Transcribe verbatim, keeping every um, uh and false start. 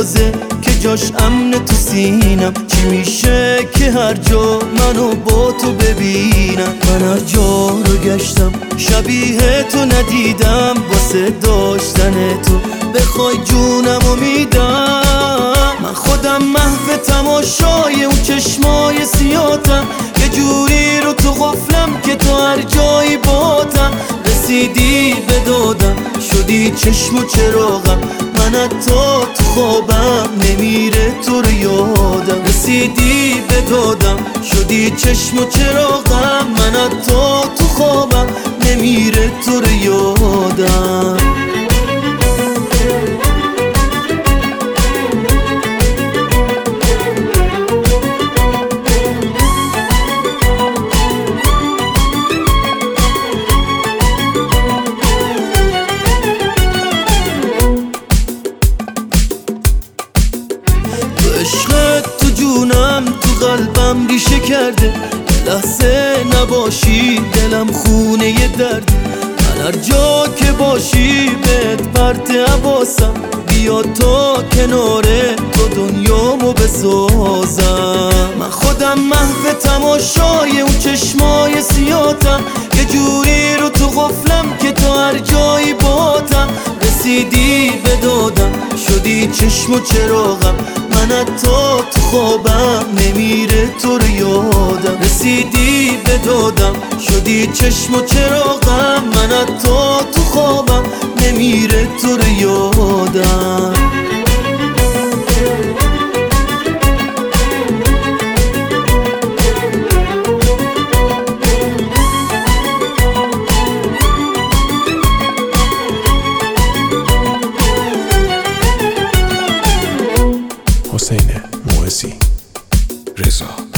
تازه که جاش امن تو سینم. چی میشه که هر جا منو با تو ببینم؟ من هر جا رو گشتم شبیه تو ندیدم، واسه داشتن تو بخوای جونمو میدم. من خودم محو تماشای اون چشمای سیاتم، یه جوری رو تو غفلم که تو هر جایی باتم. رسیدی به دادم شدی چشم و چراغم، من حتی تو خوابم نمیره تو رو یادم. رسیدی به دادم شدی چشم و چراغم، من حتی تو خوابم نمیره تو رو یادم. عشقت تو جونم تو قلبم ریشه کرده، لحظه نباشی دلم خونه ی درده. من هر جا که باشی بهت پرت حواسم، بیا تا کناره تو دنیامو بسازم. من خودم محو تماشای اون چشمای سیاتم، یه جوری رو تو غفلم که تو هر جایی باتم. رسیدی به دادم شدی چشم و چراغم، من حتی تو خوابم نمیره تو رو یادم. رسیدی به دادم شدی چشم و چراغم، من حتی تو خوابم نمیره تو رو یادم. حسین موعظی رضا